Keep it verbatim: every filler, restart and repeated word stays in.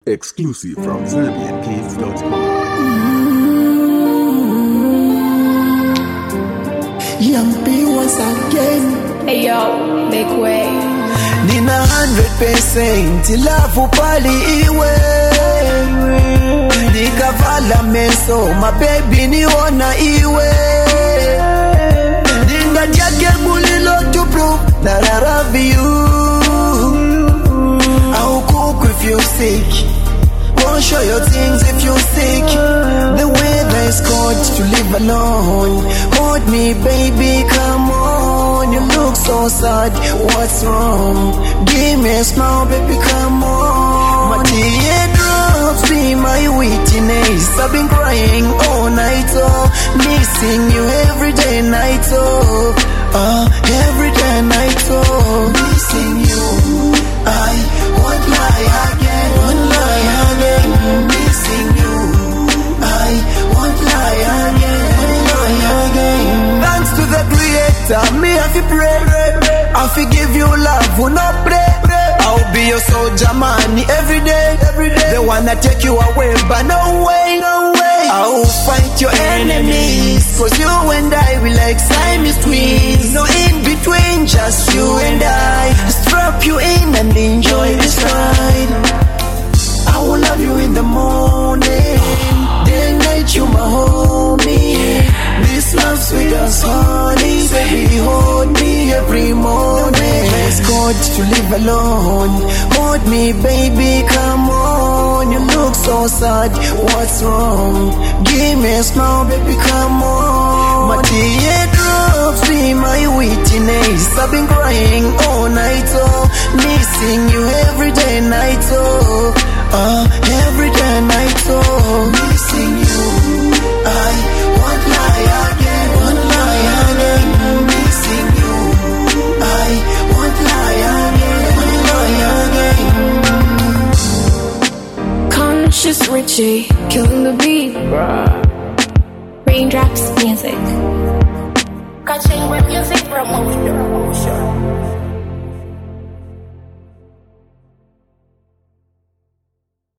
Exclusive from Serbian Kids dot com. Young P once again. Hey yo, make way. Nina hundred percent love pali iwe. Nikavala meso, my baby ni ona iwe. Ninga jake bulilo to prove that I love you. I'll cook if you're sick. Won't show your things if you're sick. The weather is cold to live alone. Hold me, baby, come on. You look so sad, what's wrong? Give me a smile, baby, come on. My teardrops be my witness. I've been crying all night, oh. Missing you every day, night, oh. Uh, every day, night, oh. Missing you, I won't lie again, won't lie again. Missing you, I won't lie again, won't lie again. Thanks to the Creator, me have to pray. I forgive you, love, will not pray. I'll be your soldier, man, every day, every day. The one that take you away, but no way, no way. I'll fight your enemies, cause you and I, we like Siamese twins. No in between, just you and I. Strap you in and enjoy this ride. I will love you in the morning, day and night, you my homie. This love sweet as honey, baby, hold me every morning. It's good to live alone. Hold me, baby, come on. You look so sad, what's wrong? Give me a smile, baby, come on. My teardrops be my witness. I've been crying all night, oh. Missing you every day, night, oh. Uh, every day, night, oh. Missing you, I won't lie again, won't lie again. Missing you, I won't lie again, won't lie again. Conscious Richie, killing the beat, bruh. Raindrops music. Catching web music promotion.